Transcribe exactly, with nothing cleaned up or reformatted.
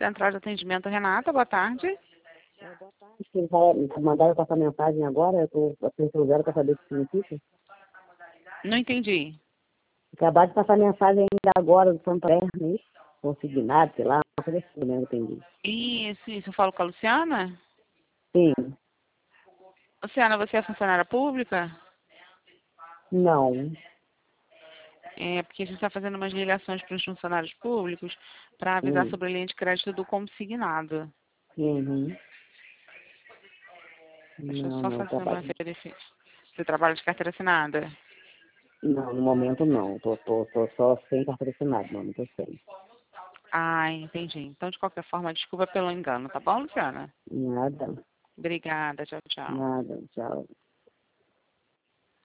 Central de Atendimento, Renata, boa tarde. É, boa tarde. Eles vai- mandaram passar mensagem agora, eu estou atenção zero para saber o que significa. Não entendi. Acabaram de passar mensagem ainda agora do Santander, né? Consignado, sei lá, uma coisa assim, né? Eu entendi. Isso, isso. Eu falo com a Luciana? Sim. Luciana, você é funcionária pública? Não. É, porque a gente está fazendo umas ligações para os funcionários públicos para avisar Hum. sobre a linha de crédito do consignado. Uhum. Deixa eu Não, só não, fazer uma trabalho. verificação. Você trabalha de carteira assinada? Não, no momento não. Tô, tô, tô só sem carteira assinada, não, não tô sem. Ah, entendi. Então, de qualquer forma, desculpa pelo engano, tá bom, Luciana? Nada, Obrigada, tchau, tchau. nada, tchau.